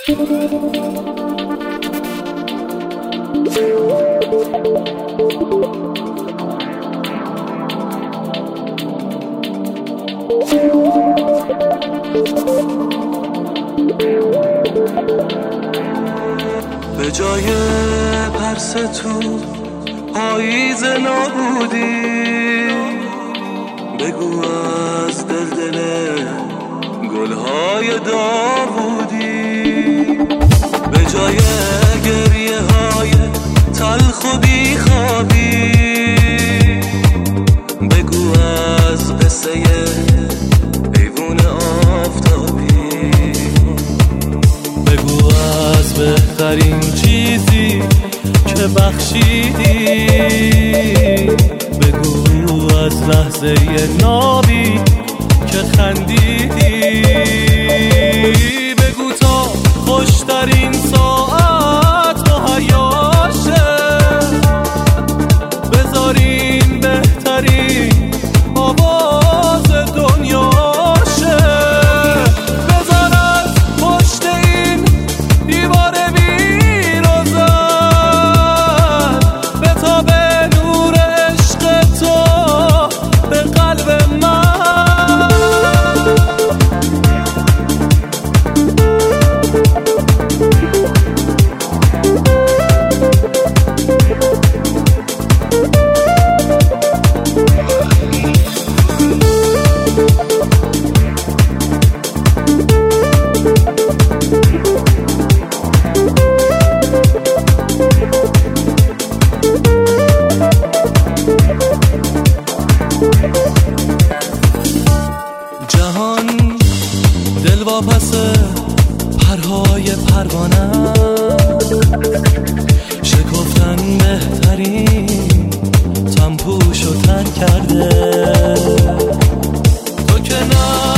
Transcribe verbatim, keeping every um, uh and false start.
به جای پرس تو پاییز نابودی، بگو از دل دل گلهای داوودی. به جای گریه های تلخ و بیخوابی، بگو از قصه حیوان آفتابی. بگو از بهترین چیزی که بخشیدی، بگو از لحظه نابی که خندیدی. بگو تا خوشترین ساعت مهیاشه، بذارین بهترین آواز دنیاشه. بذار از پشت این دیوار بیروزن بتابه نور عشق تو به قلب من. جهان دل واپس پرهای پروانه، شکفتن بهترین تنپوشو تر کرده. تو که نه